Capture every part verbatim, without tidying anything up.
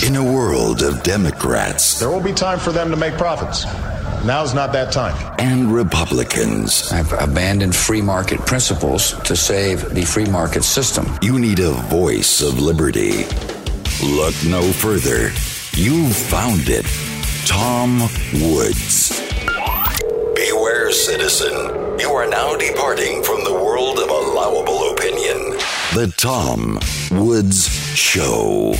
In a world of Democrats, there will be time for them to make profits. Now's not that time. And Republicans. I've abandoned free market principles to save the free market system. You need a voice of liberty. Look no further. You've found it. Tom Woods. Beware, citizen. You are now departing from the world of allowable opinion. The Tom Woods Show.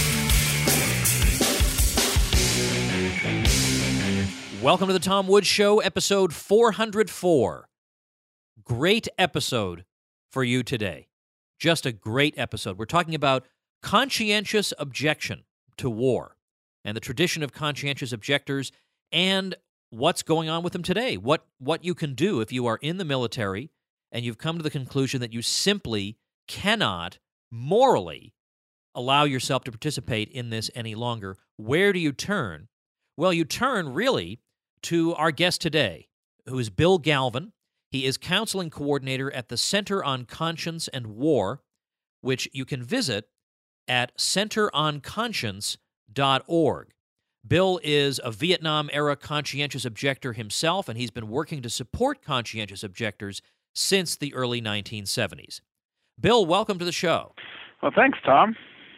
Welcome to the Tom Woods Show, episode four hundred four. Great episode for you today. Just a great episode. We're talking about conscientious objection to war and the tradition of conscientious objectors and what's going on with them today. What, what you can do if you are in the military and you've come to the conclusion that you simply cannot morally allow yourself to participate in this any longer. Where do you turn? Well, you turn really to our guest today, who is Bill Galvin. He is counseling coordinator at the Center on Conscience and War, which you can visit at center on conscience dot org. Bill is a Vietnam-era conscientious objector himself, and he's been working to support conscientious objectors since the early nineteen seventies. Bill, welcome to the show. Well, thanks, Tom.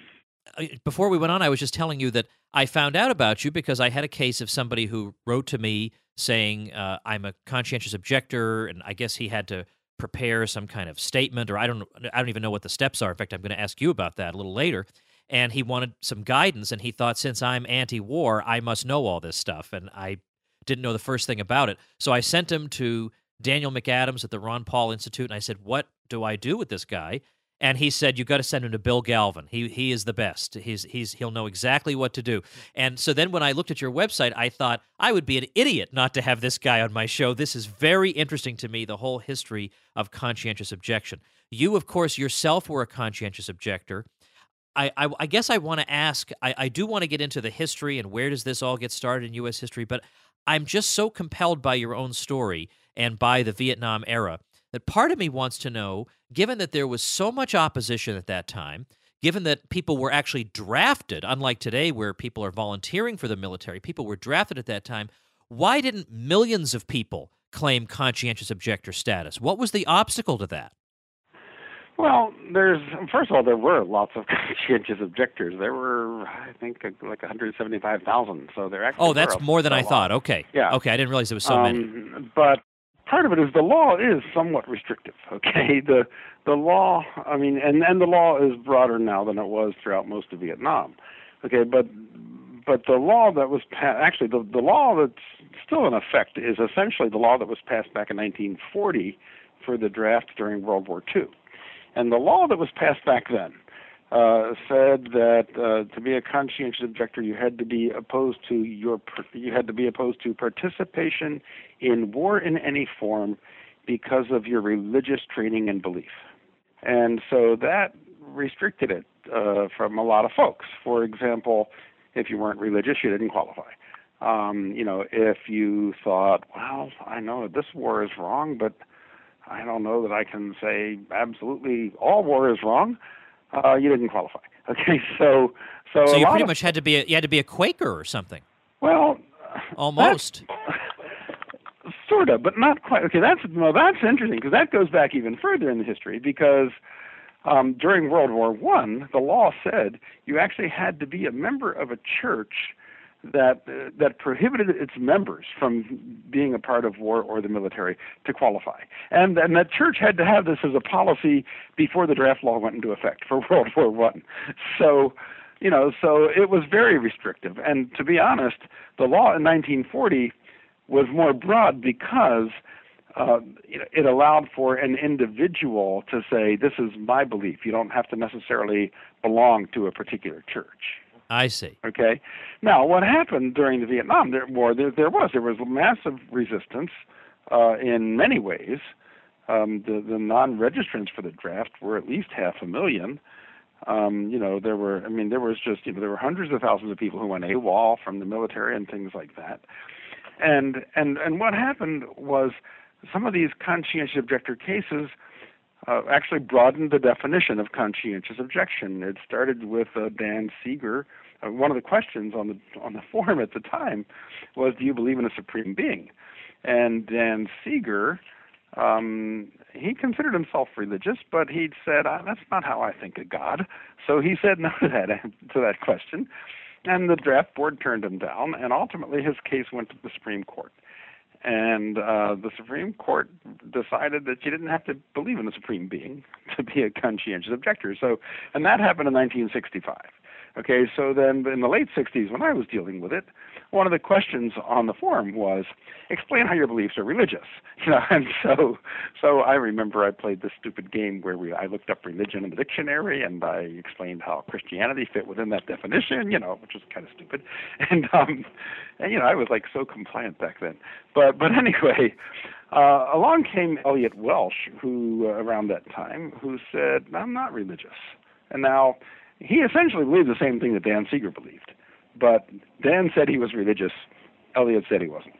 Before we went on, I was just telling you that I found out about you because I had a case of somebody who wrote to me saying uh, I'm a conscientious objector, and I guess he had to prepare some kind of statement, or I don't, I don't even know what the steps are. In fact, I'm going to ask you about that a little later. And he wanted some guidance, and he thought, since I'm anti-war, I must know all this stuff, and I didn't know the first thing about it. So I sent him to Daniel McAdams at the Ron Paul Institute, and I said, what do I do with this guy? And he said, you got to send him to Bill Galvin. He he is the best. He's he's he'll know exactly what to do. And so then when I looked at your website, I thought I would be an idiot not to have this guy on my show. This is very interesting to me, the whole history of conscientious objection. You, of course, yourself were a conscientious objector. I, I, I guess I want to ask, I, I do want to get into the history and where does this all get started in U S history, but I'm just so compelled by your own story and by the Vietnam era that part of me wants to know, given that there was so much opposition at that time, given that people were actually drafted, unlike today where people are volunteering for the military, people were drafted at that time, why didn't millions of people claim conscientious objector status? What was the obstacle to that? Well, there's first of all, there were lots of conscientious objectors. There were, I think, like one hundred seventy-five thousand. So there actually oh, that's were more than I lot. thought. Okay, yeah, okay, I didn't realize there was so um, many. But part of it is the law is somewhat restrictive. Okay, the the law. I mean, and and the law is broader now than it was throughout most of Vietnam. Okay, but but the law that was pa- actually the the law that's still in effect is essentially the law that was passed back in nineteen forty for the draft during World War Two. And the law that was passed back then uh, said that uh, to be a conscientious objector, you had to be opposed to your you had to be opposed to participation in war in any form because of your religious training and belief. And so that restricted it uh, from a lot of folks. For example, if you weren't religious, you didn't qualify. Um, you know, if you thought, well, I know this war is wrong, but I don't know that I can say absolutely all war is wrong. Uh, you didn't qualify. Okay, so so so you pretty of, much had to be a, you had to be a Quaker or something. Well, almost sort of, but not quite. Okay, that's well, that's interesting because that goes back even further in the history because um, during World War One, the law said you actually had to be a member of a church that uh, that prohibited its members from being a part of war or the military to qualify. And and that church had to have this as a policy before the draft law went into effect for World War One. So, you know, so it was very restrictive. And to be honest, the law in nineteen forty was more broad because uh, it, it allowed for an individual to say, this is my belief. You don't have to necessarily belong to a particular church. I see. Okay. Now, what happened during the Vietnam War, there, there was there was massive resistance uh, in many ways. Um, the, the non-registrants for the draft were at least half a million. Um, you know, there were, I mean, there was just, you know, there were hundreds of thousands of people who went AWOL from the military and things like that. And and and what happened was some of these conscientious objector cases uh, actually broadened the definition of conscientious objection. It started with uh, Dan Seeger. Uh, one of the questions on the on the forum at the time was, "Do you believe in a supreme being?" And Dan Seeger, um, he considered himself religious, but he'd said, ah, "That's not how I think of God." So he said no to that to that question, and the draft board turned him down. And ultimately, his case went to the Supreme Court. And uh, the Supreme Court decided that you didn't have to believe in a supreme being to be a conscientious objector. So, and that happened in nineteen sixty-five. Okay, so then in the late sixties, when I was dealing with it, one of the questions on the forum was, explain how your beliefs are religious. You know, and so, so I remember I played this stupid game where we I looked up religion in the dictionary and I explained how Christianity fit within that definition. You know, which was kind of stupid, and um, and you know I was like so compliant back then. But but anyway, uh, along came Elliot Welsh, who uh, around that time, who said, I'm not religious, and now. He essentially believed the same thing that Dan Seeger believed, but Dan said he was religious. Elliot said he wasn't.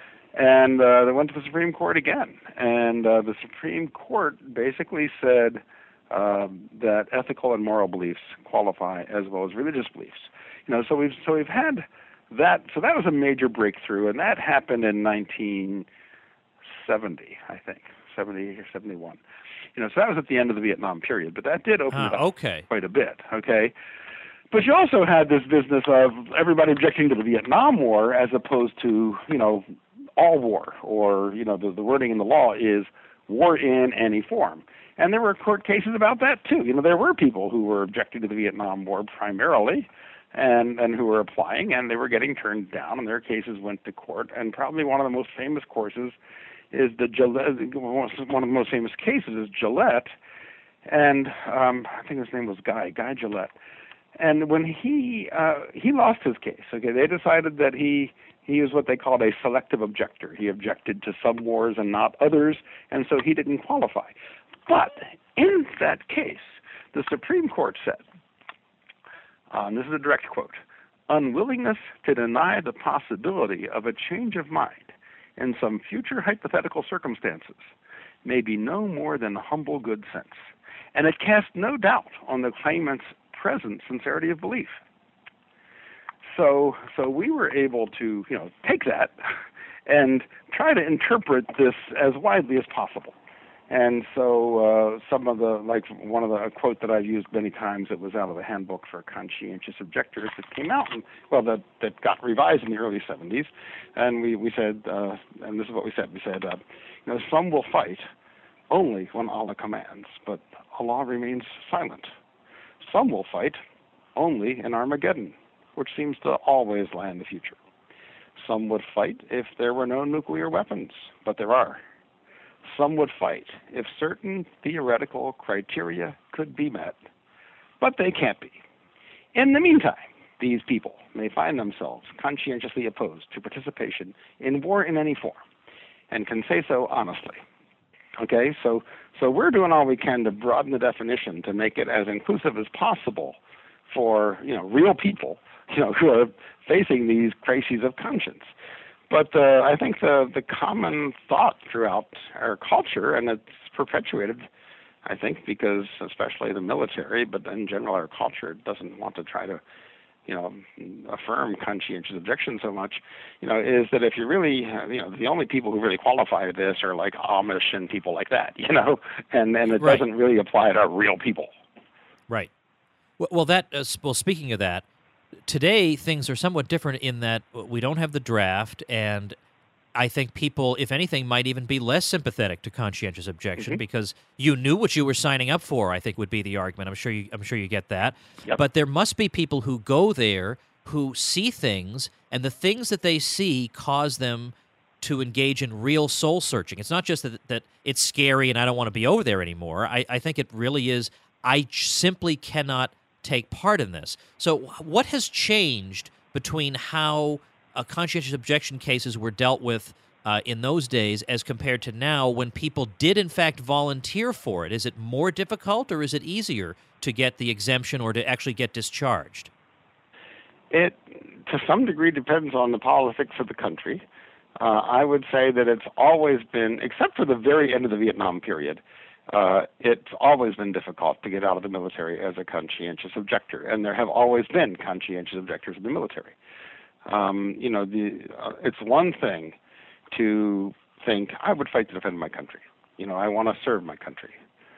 And uh, they went to the Supreme Court again, and uh, the Supreme Court basically said uh, that ethical and moral beliefs qualify as well as religious beliefs. You know, so we've so we've had that. So that was a major breakthrough, and that happened in nineteen seventy, I think, seventy or seventy-one. You know, so that was at the end of the Vietnam period, but that did open uh, it up okay. quite a bit, okay? But you also had this business of everybody objecting to the Vietnam War as opposed to, you know, all war, or, you know, the, the wording in the law is war in any form. And there were court cases about that, too. You know, there were people who were objecting to the Vietnam War primarily and, and who were applying, and they were getting turned down, and their cases went to court. And probably one of the most famous courses is the Gillette, one of the most famous cases is Gillette, and um, I think his name was Guy, Guy Gillette. And when he uh, he lost his case, okay, they decided that he he was what they called a selective objector. He objected to some wars and not others, and so he didn't qualify. But in that case, the Supreme Court said, uh, and this is a direct quote, unwillingness to deny the possibility of a change of mind in some future hypothetical circumstances may be no more than humble good sense, and it cast no doubt on the claimant's present sincerity of belief. So, so we were able to, you know, take that and try to interpret this as widely as possible. And so uh, some of the, like one of the a quote that I've used many times, it was out of the Handbook for Conscientious Objectors that came out, and, well, that, that got revised in the early seventies. And we, we said, uh, and this is what we said, we said, uh, you know, some will fight only when Allah commands, but Allah remains silent. Some will fight only in Armageddon, which seems to always lie in the future. Some would fight if there were no nuclear weapons, but there are. Some would fight if certain theoretical criteria could be met, but they can't be. In the meantime, these people may find themselves conscientiously opposed to participation in war in any form, and can say so honestly. Okay, so so we're doing all we can to broaden the definition to make it as inclusive as possible for, you know, real people, you know, who are facing these crises of conscience. But uh, I think the, the common thought throughout our culture, and it's perpetuated, I think, because especially the military, but in general our culture doesn't want to try to, you know, affirm conscientious objection so much, you know, is that if you really, you know, the only people who really qualify to this are like Amish and people like that, you know, and, and it right. doesn't really apply to real people. Right. Well, that, uh, well, speaking of that, today, things are somewhat different in that we don't have the draft, and I think people, if anything, might even be less sympathetic to conscientious objection mm-hmm. because you knew what you were signing up for, I think would be the argument. I'm sure you, I'm sure you get that. Yep. But there must be people who go there who see things, and the things that they see cause them to engage in real soul-searching. It's not just that, that it's scary and I don't want to be over there anymore. I, I think it really is, I simply cannot take part in this. So what has changed between how uh, conscientious objection cases were dealt with uh, in those days as compared to now when people did in fact volunteer for it? Is it more difficult or is it easier to get the exemption or to actually get discharged? It, to some degree, depends on the politics of the country. Uh, I would say that it's always been, except for the very end of the Vietnam period, uh, it's always been difficult to get out of the military as a conscientious objector, and there have always been conscientious objectors in the military. Um, you know, the, uh, it's one thing to think, I would fight to defend my country. You know, I want to serve my country.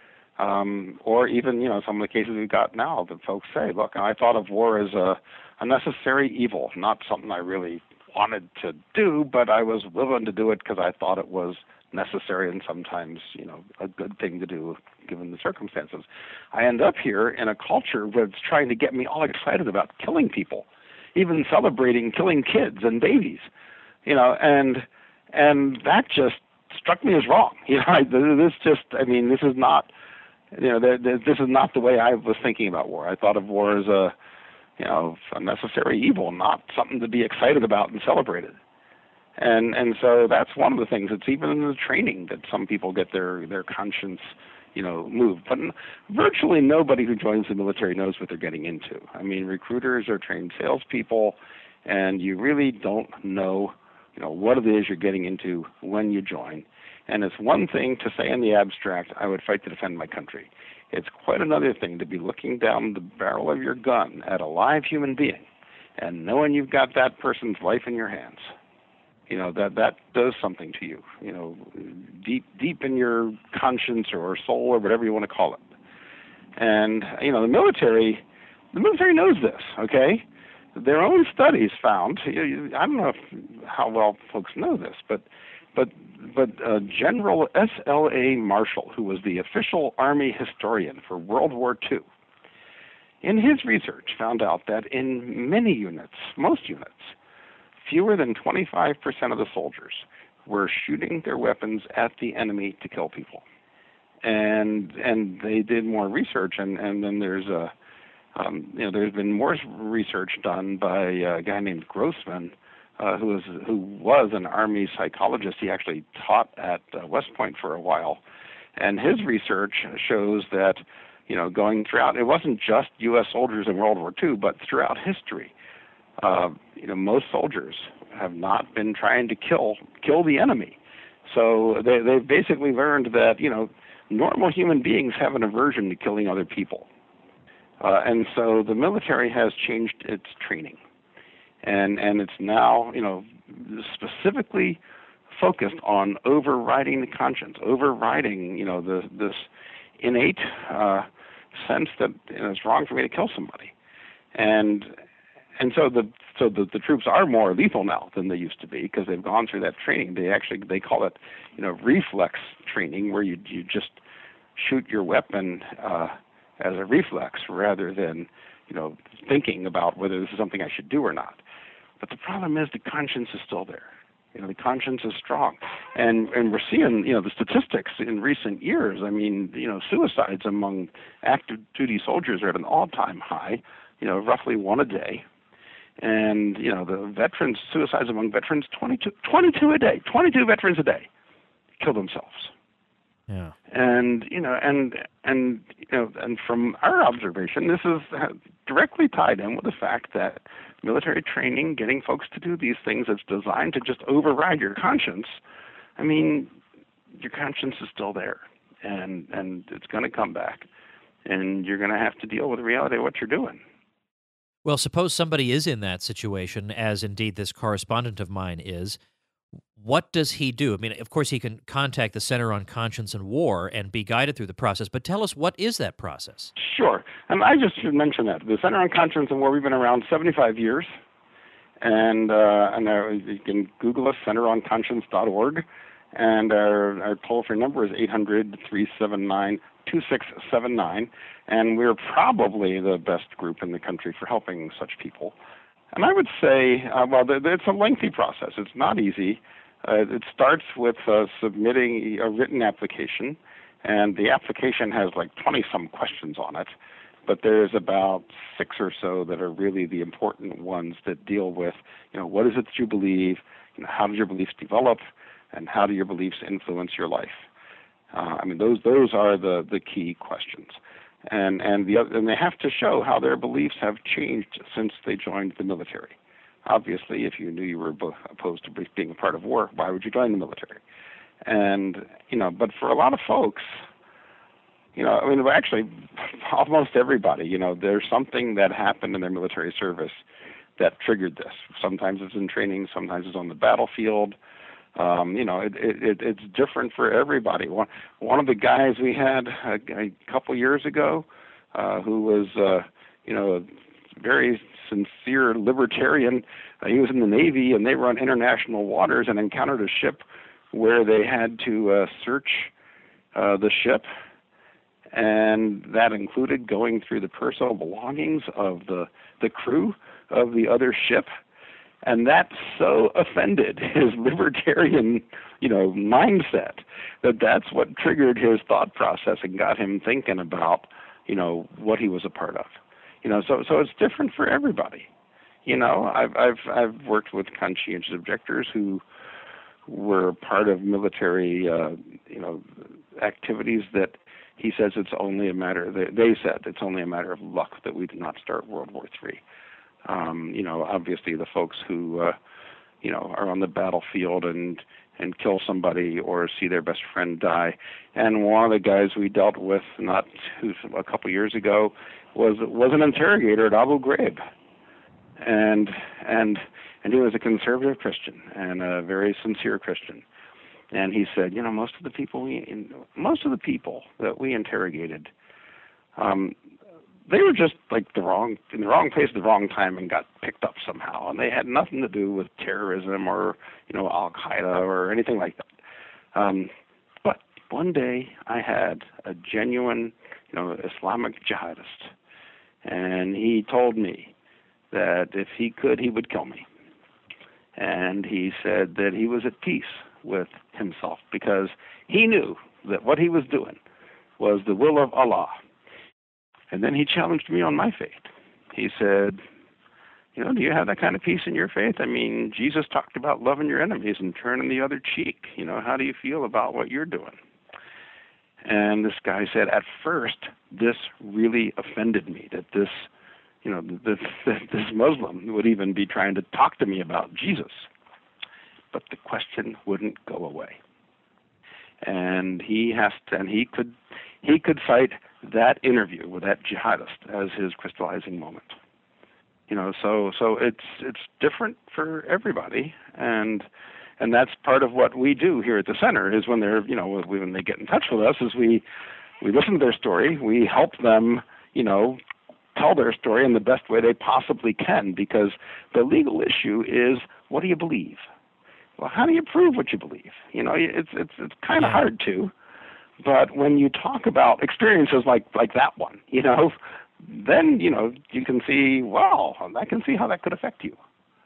Um, or even, you know, some of the cases we've got now that folks say, look, I thought of war as a, a necessary evil, not something I really wanted to do, but I was willing to do it because I thought it was necessary and sometimes, you know, a good thing to do given the circumstances. I end up here in a culture that's trying to get me all excited about killing people, even celebrating killing kids and babies, you know, and and that just struck me as wrong. You know, I, this just, I mean, this is not, you know, the, the, this is not the way I was thinking about war. I thought of war as a, you know, a necessary evil, not something to be excited about and celebrated. And and so that's one of the things. It's even in the training that some people get their, their conscience, you know, moved. But virtually nobody who joins the military knows what they're getting into. I mean, recruiters are trained salespeople, and you really don't know, you know, what it is you're getting into when you join. And it's one thing to say in the abstract, I would fight to defend my country. It's quite another thing to be looking down the barrel of your gun at a live human being and knowing you've got that person's life in your hands. You know, that that does something to you, you know, deep deep in your conscience or soul or whatever you want to call it. And, you know, the military, the military knows this, okay? Their own studies found, I don't know if, how well folks know this, but but but uh, General S L A Marshall, who was the official Army historian for World War Two, in his research found out that in many units, most units, fewer than twenty-five percent of the soldiers were shooting their weapons at the enemy to kill people. And and they did more research, and, and then there's a, um, you know, there's been more research done by a guy named Grossman, uh, who was who was an Army psychologist. He actually taught at uh, West Point for a while, and his research shows that, you know, going throughout, it wasn't just U S soldiers in World War Two, but throughout history, uh, you know, most soldiers have not been trying to kill kill the enemy. So they they've basically learned that, you know, normal human beings have an aversion to killing other people. Uh, and so the military has changed its training. And and it's now, you know, specifically focused on overriding the conscience, overriding, you know, the this innate uh, sense that, you know, it's wrong for me to kill somebody. And and so the so the, the troops are more lethal now than they used to be because they've gone through that training. They actually they call it, you know, reflex training, where you you just shoot your weapon uh, as a reflex rather than, you know, thinking about whether this is something I should do or not. But the problem is the conscience is still there. You know, the conscience is strong, and and we're seeing, you know, the statistics in recent years. I mean, you know, suicides among active duty soldiers are at an all-time high. You know, roughly one a day. And, you know, the veterans, suicides among veterans, twenty-two, twenty-two a day, twenty-two veterans a day kill themselves. Yeah. And, you know, and, and, you know, and from our observation, this is directly tied in with the fact that military training, getting folks to do these things that's designed to just override your conscience. I mean, your conscience is still there, and, and it's going to come back, and you're going to have to deal with the reality of what you're doing. Well, suppose somebody is in that situation, as indeed this correspondent of mine is. What does he do? I mean, of course, he can contact the Center on Conscience and War and be guided through the process, but tell us, what is that process? Sure. And I just should mention that. The Center on Conscience and War, we've been around seventy-five years, and uh, and uh, you can Google us, center on conscience dot org, and our, our toll-free number is eight hundred, three seven nine, two six seven nine, and we're probably the best group in the country for helping such people. And I would say, uh, well, th- it's a lengthy process. It's not easy. Uh, it starts with uh, submitting a written application, and the application has like twenty-some questions on it, but there's about six or so that are really the important ones that deal with, you know, what is it that you believe, you know, how did your beliefs develop, and how do your beliefs influence your life? Uh, I mean, those those are the, the key questions. And and the and they have to show how their beliefs have changed since they joined the military. Obviously, if you knew you were opposed to being a part of war, why would you join the military? And, you know, but for a lot of folks, you know, I mean, actually, almost everybody, you know, there's something that happened in their military service that triggered this. Sometimes it's in training, sometimes it's on the battlefield. Um, you know, it, it, it's different for everybody. One, one of the guys we had a, a couple years ago, uh, who was, uh, you know, a very sincere libertarian, uh, he was in the Navy, and they were on international waters and encountered a ship where they had to uh, search uh, the ship, and that included going through the personal belongings of the, the crew of the other ship. And that so offended his libertarian, you know, mindset that that's what triggered his thought process and got him thinking about, you know, what he was a part of. You know, so so it's different for everybody. You know, I've I've I've worked with conscientious objectors who were part of military, uh, you know, activities that he says it's only a matter. They, they said it's only a matter of luck that we did not start World War Three. Um, you know, obviously the folks who, uh, you know, are on the battlefield and, and kill somebody or see their best friend die. And one of the guys we dealt with not who's a couple years ago was was an interrogator at Abu Ghraib. And and and he was a conservative Christian and a very sincere Christian. And he said, you know, most of the people we most of the people that we interrogated, um, they were just like the wrong in the wrong place at the wrong time and got picked up somehow, and they had nothing to do with terrorism or, you know, Al Qaeda or anything like that. Um, but one day I had a genuine, you know, Islamic jihadist, and he told me that if he could, he would kill me. And he said that he was at peace with himself because he knew that what he was doing was the will of Allah. And then he challenged me on my faith. He said, you know, do you have that kind of peace in your faith? I mean, Jesus talked about loving your enemies and turning the other cheek. You know, how do you feel about what you're doing? And this guy said, at first, this really offended me, that this, you know, this, this Muslim would even be trying to talk to me about Jesus. But the question wouldn't go away. And he has to, and he could, he could cite that interview with that jihadist as his crystallizing moment. You know, so so it's it's different for everybody, and and that's part of what we do here at the center is when they're, you know, when they get in touch with us is we we listen to their story, we help them, you know, tell their story in the best way they possibly can, because the legal issue is, what do you believe? Well, how do you prove what you believe? You know, it's it's it's kind of yeah. hard to. But when you talk about experiences like, like that one, you know, then, you know, you can see, wow, I can see how that could affect you.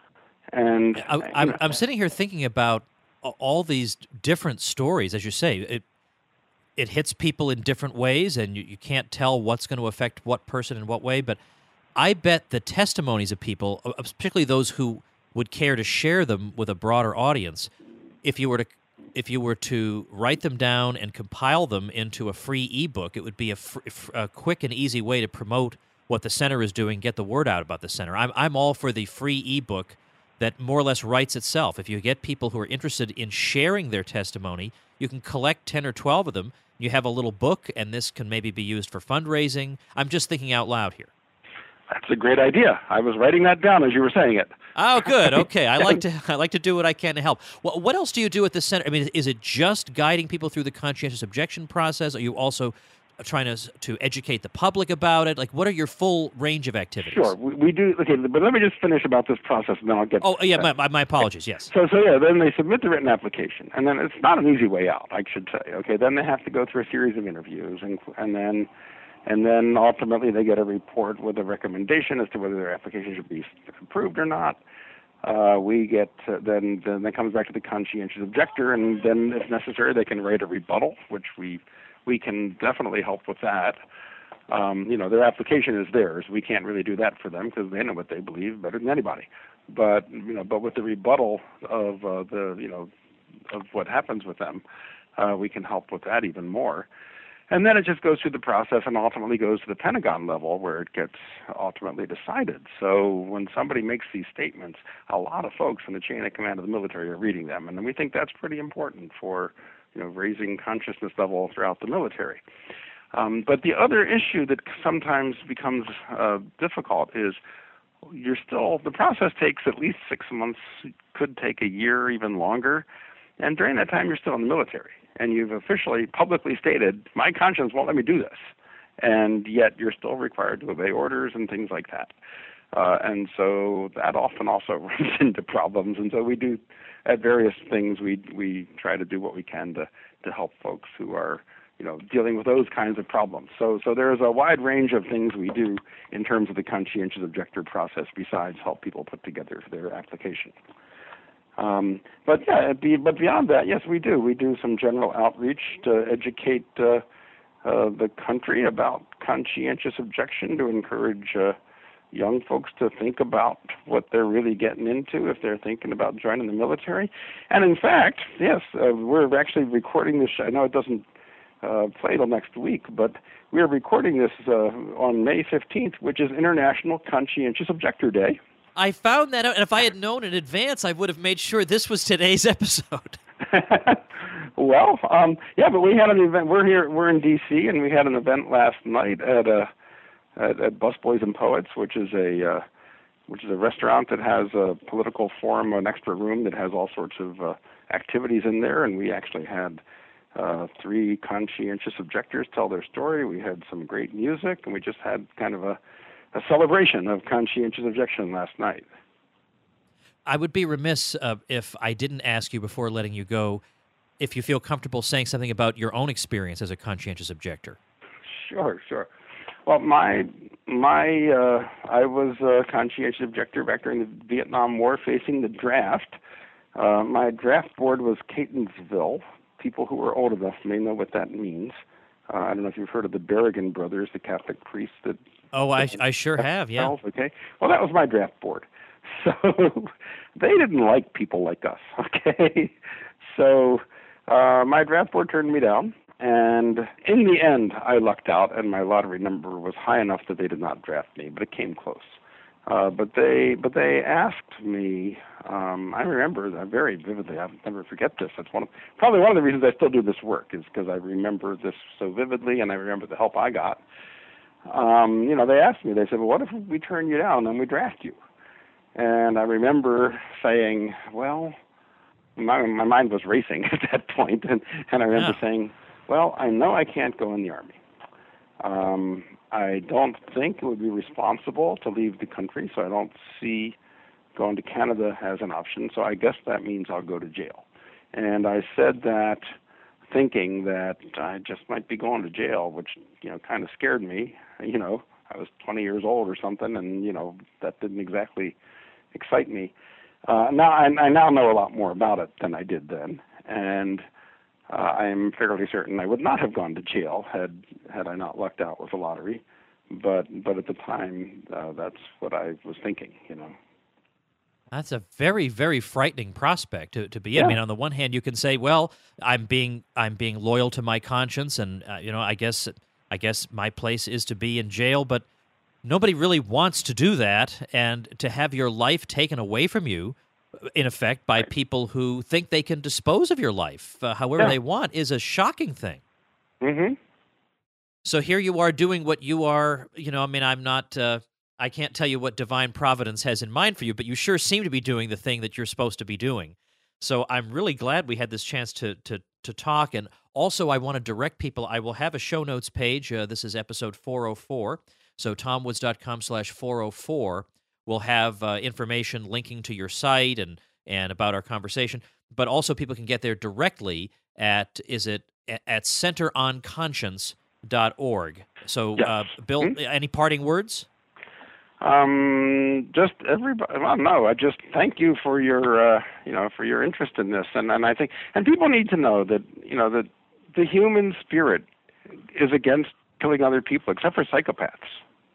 And I, I'm, you know, I'm sitting here thinking about all these different stories, as you say. It it hits people in different ways, and you, you can't tell what's going to affect what person in what way. But I bet the testimonies of people, particularly those who would care to share them with a broader audience, if you were to If you were to write them down and compile them into a free ebook, it would be a, fr- a quick and easy way to promote what the center is doing, get the word out about the center. I'm I'm all for the free ebook that more or less writes itself. If you get people who are interested in sharing their testimony, you can collect ten or twelve of them. You have a little book, and this can maybe be used for fundraising. I'm just thinking out loud here. That's a great idea. I was writing that down as you were saying it. Oh, good. Okay, I like to I like to do what I can to help. Well, what else do you do at the center? I mean, is it just guiding people through the conscientious objection process? Are you also trying to to educate the public about it? Like, what are your full range of activities? Sure, we, we do. Okay, but let me just finish about this process, and then I'll get. Oh, yeah. My, my, my apologies. Yes. So, so yeah. Then they submit the written application, and then it's not an easy way out, I should say. Okay, then they have to go through a series of interviews, and and then. And then ultimately they get a report with a recommendation as to whether their application should be approved or not. Uh, we get uh, then then it comes back to the conscientious objector, and then if necessary they can write a rebuttal, which we we can definitely help with that. Um, you know, their application is theirs. We can't really do that for them because they know what they believe better than anybody. But you know, but with the rebuttal of uh, the you know of what happens with them, uh, we can help with that even more. And then it just goes through the process and ultimately goes to the Pentagon level where it gets ultimately decided. So when somebody makes these statements, a lot of folks in the chain of command of the military are reading them. And we think that's pretty important for, you know, raising consciousness level throughout the military. Um, but the other issue that sometimes becomes uh, difficult is you're still, the process takes at least six months, could take a year, even longer. And during that time, you're still in the military. And you've officially, publicly stated, my conscience won't let me do this. And yet you're still required to obey orders and things like that. Uh, and so that often also runs into problems. And so we do, at various things, we we try to do what we can to, to help folks who are, you know, dealing with those kinds of problems. So so there's a wide range of things we do in terms of the conscientious objector process besides help people put together their application. Um, but yeah, be, but beyond that, yes, we do. We do some general outreach to educate uh, uh, the country about conscientious objection, to encourage uh, young folks to think about what they're really getting into if they're thinking about joining the military. And in fact, yes, uh, we're actually recording this. I know it doesn't uh, play till next week, but we're recording this uh, on May fifteenth, which is International Conscientious Objector Day. I found that out, and if I had known in advance, I would have made sure this was today's episode. Well, um, yeah, but we had an event. We're here. We're in D C, and we had an event last night at a at, at Busboys and Poets, which is a uh, which is a restaurant that has a political forum, an extra room that has all sorts of uh, activities in there. And we actually had uh, three conscientious objectors tell their story. We had some great music, and we just had kind of a, a celebration of conscientious objection last night. I would be remiss uh, if I didn't ask you before letting you go if you feel comfortable saying something about your own experience as a conscientious objector. Sure, sure. Well, my my uh, I was a conscientious objector back during the Vietnam War, facing the draft. Uh, my draft board was Catonsville. People who are old enough may know what that means. Uh, I don't know if you've heard of the Berrigan brothers, the Catholic priests that. Oh, I I sure have. Yeah. Okay. Well, that was my draft board. So they didn't like people like us. Okay. So uh, my draft board turned me down. And in the end, I lucked out, and my lottery number was high enough that they did not draft me, but it came close. Uh, but they but they asked me, um, I remember that very vividly, I'll never forget this. That's one of, probably one of the reasons I still do this work, is because I remember this so vividly, and I remember the help I got. Um, you know, they asked me, they said, well, what if we turn you down and we draft you? And I remember saying, well, my, my mind was racing at that point, and, and I remember yeah. saying, well, I know I can't go in the Army. Um, I don't think it would be responsible to leave the country, so I don't see going to Canada as an option, so I guess that means I'll go to jail. And I said that thinking that I just might be going to jail, which, you know, kind of scared me. You know, I was twenty years old or something, and, you know, that didn't exactly excite me. Uh, now I, I now know a lot more about it than I did then, and uh, I'm fairly certain I would not have gone to jail had had I not lucked out with the lottery. But but at the time, uh, that's what I was thinking. You know, that's a very very frightening prospect to to be in. Yeah. I mean, on the one hand, you can say, well, I'm being I'm being loyal to my conscience, and uh, you know, I guess I guess my place is to be in jail, but nobody really wants to do that, and to have your life taken away from you, in effect, by people who think they can dispose of your life uh, however Yeah. they want, is a shocking thing. Mm-hmm. So here you are doing what you are, you know, I mean, I'm not, uh, I can't tell you what divine providence has in mind for you, but you sure seem to be doing the thing that you're supposed to be doing. So I'm really glad we had this chance to to to talk, and also I want to direct people. I will have a show notes page. Uh, this is episode four oh four. So tomwoods.com slash 404 will have uh, information linking to your site and, and about our conversation. But also people can get there directly at, is it, at center on conscience dot org. So, Yes. uh, Bill, Mm-hmm. any parting words? Um, just everybody. Well, no, I just thank you for your, uh, you know, for your interest in this, and and I think, and people need to know that, you know, that the human spirit is against killing other people, except for psychopaths.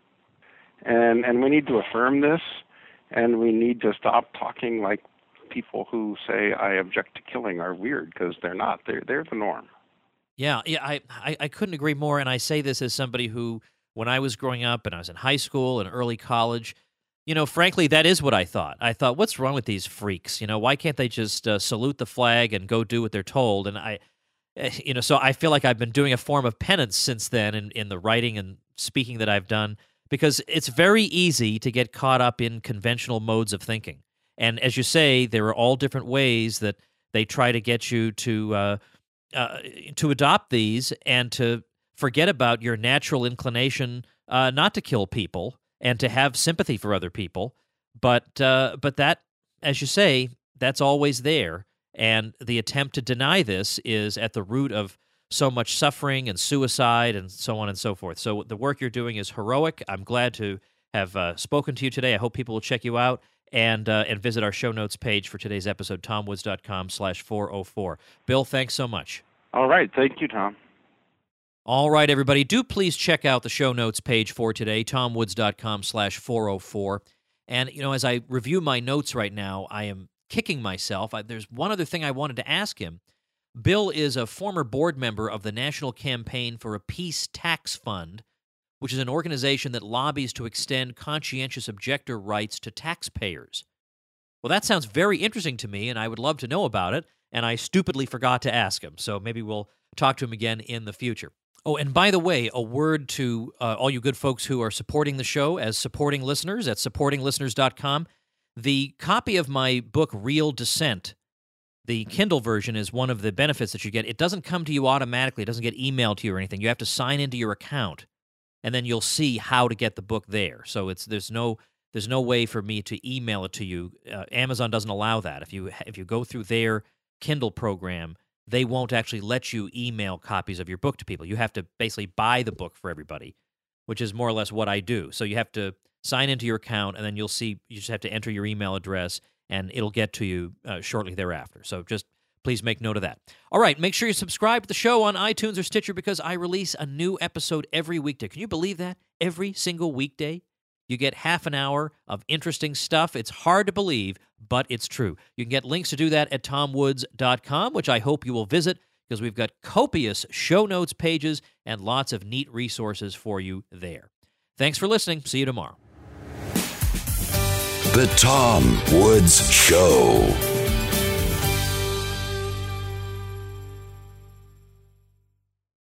And and we need to affirm this, and we need to stop talking like people who say I object to killing are weird, because they're not. They're they're the norm. Yeah, yeah, I, I, I couldn't agree more, and I say this as somebody who, when I was growing up and I was in high school and early college, you know, frankly, that is what I thought. I thought, what's wrong with these freaks? You know, why can't they just uh, salute the flag and go do what they're told? And I, you know, so I feel like I've been doing a form of penance since then in, in the writing and speaking that I've done, because it's very easy to get caught up in conventional modes of thinking. And as you say, there are all different ways that they try to get you to uh, uh, to adopt these and to forget about your natural inclination uh, not to kill people and to have sympathy for other people. But uh, but that, as you say, that's always there. And the attempt to deny this is at the root of so much suffering and suicide and so on and so forth. So the work you're doing is heroic. I'm glad to have uh, spoken to you today. I hope people will check you out and uh, and visit our show notes page for today's episode, tomwoods.com slash 404. Bill, thanks so much. All right. Thank you, Tom. All right, everybody. Do please check out the show notes page for today, tomwoods.com slash 404. And, you know, as I review my notes right now, I am kicking myself. I, there's one other thing I wanted to ask him. Bill is a former board member of the National Campaign for a Peace Tax Fund, which is an organization that lobbies to extend conscientious objector rights to taxpayers. Well, that sounds very interesting to me, and I would love to know about it, and I stupidly forgot to ask him, so maybe we'll talk to him again in the future. Oh, and by the way, a word to uh, all you good folks who are supporting the show as supporting listeners at supporting listeners dot com. The copy of my book, Real Dissent, the Kindle version, is one of the benefits that you get. It doesn't come to you automatically. It doesn't get emailed to you or anything. You have to sign into your account, and then you'll see how to get the book there. So it's there's no there's no way for me to email it to you. Uh, Amazon doesn't allow that. If you if you go through their Kindle program, they won't actually let you email copies of your book to people. You have to basically buy the book for everybody, which is more or less what I do. So you have to sign into your account, and then you'll see, you just have to enter your email address, and it'll get to you uh, shortly thereafter. So just please make note of that. All right, make sure you subscribe to the show on iTunes or Stitcher, because I release a new episode every weekday. Can you believe that? Every single weekday, you get half an hour of interesting stuff. It's hard to believe, but it's true. You can get links to do that at tom woods dot com, which I hope you will visit, because we've got copious show notes pages and lots of neat resources for you there. Thanks for listening. See you tomorrow. The Tom Woods Show.